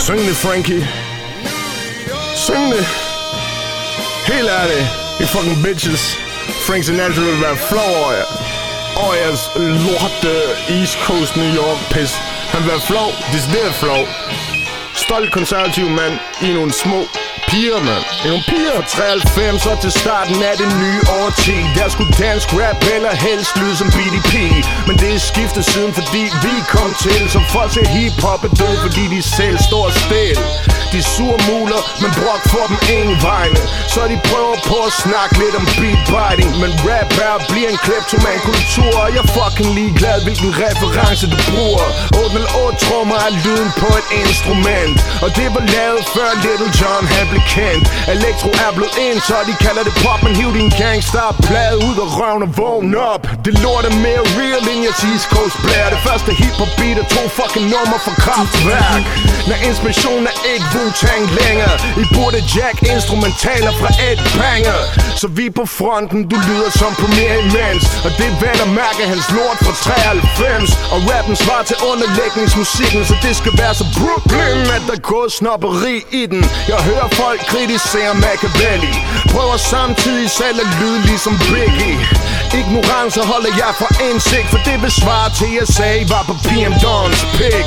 Syng det, Frankie. Syng det. Helt ærligt. I fucking bitches. Frank Sinatra vil være flov over jer. Og jeres lorte East Coast New York pis. Han vil være flov. Det er flov. Stolt konservativ mand i nogle små piger, mand. I nogle piger. Fra 93 og til starten af det nye årti. Der skulle dansk rap eller helst lyde som BDP. Men det er skiftet siden, fordi vi kom til. Som folk til hiphop er død, fordi de selv står stille. De sure muler, men brok for dem ingen vegne. Så de prøver på at snakke lidt om beatbiting. Men rap er bliver en kleptoman-kultur. Og jeg er fucking ligeglad, hvilken reference du bruger. 808 trommer er lyden på et instrument. Og det var lavet før Little John han blev kendt. Elektro er blevet ind, så de kalder det pop. Men hiv din gangster-plade ud af røven og vågn op. Det lort er mere real end jeres East Coast blære. Det første hiphop beat er 2 fucking nummer fra Kraftwerk. Når inspirationen er ikke Wu-Tang længere. I burde jack instrumentaler fra Ed Banger. Så vi på fronten, du lyder som Premier Imens. Og det er vel at mærke hans lort fra 93. Og rappen svarer til underlægningsmusikken. Så det skal være så Brooklyn, at der går snobberi i den. Jeg hører folk kritisere Machiavelli. Prøver samtidig selv at lyde ligesom Biggie. Ignorance holder jeg for indsigt. For det vil svare til jeg sagde var på PM Dons pig.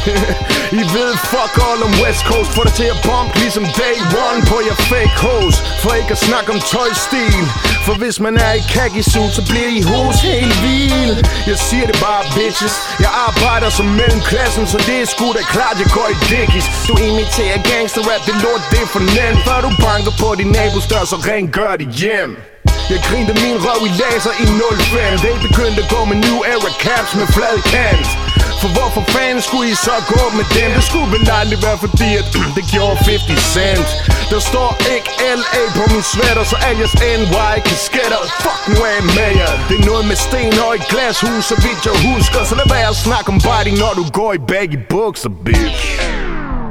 I ved fuck all om West Coast. Får det til at bump ligesom day one på jer fake hoes. For ikke at snakke om tøjstil. For hvis man er i khaki-suit, så bliver I hos helt vild. Jeg siger det bare bitches. Jeg arbejder som mellemklassen, så det er sgu da klart jeg går i dickies. Du imiterer gangsterrap, det lort det er for nemt. Før du banker på din nabos dør, så rengør dit hjem. Jeg grinte min røv i laser i 05. Det begyndte at gå med New Era caps med flad kant. For hvorfor fanden skulle I så gå med dem? Det skulle vel aldrig være fordi at det gjorde 50 cent. Der står ikke LA på min sweater, så alias NY kasketter. Fuck nu af med jer. Det er noget med sten og et glashus, så vidt jeg husker. Så lad være at snakke om biting, når du går i baggy bukser, bitch.